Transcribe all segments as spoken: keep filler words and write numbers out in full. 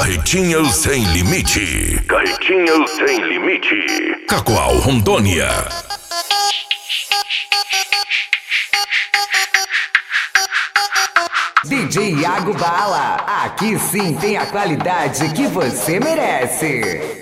Carretinhas Sem Limite. Carretinhas Sem Limite. Cacoal, Rondônia. D J Iago Bala, aqui sim tem a qualidade que você merece.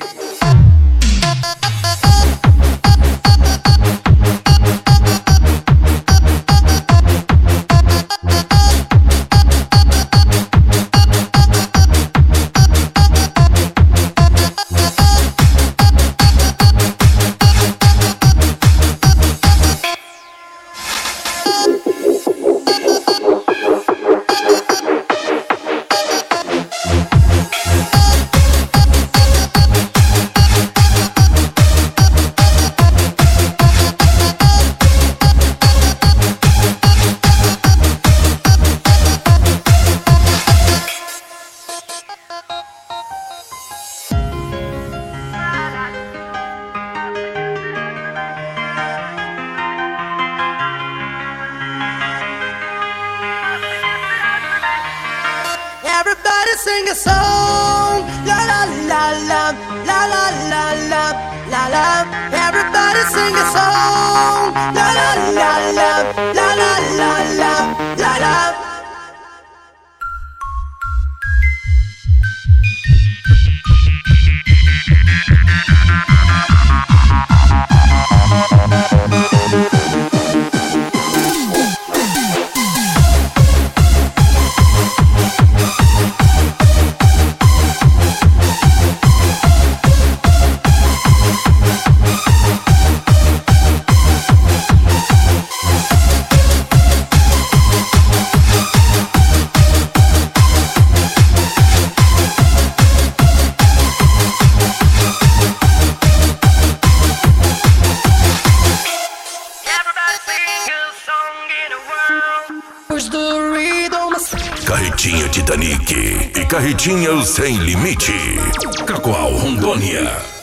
Everybody sing a song, la la la la, la la la la, la la. Everybody sing a song, la la la la, la la la la, la la. Carretinha Titanic e Carretinhas Sem Limite. Cacoal, Rondônia.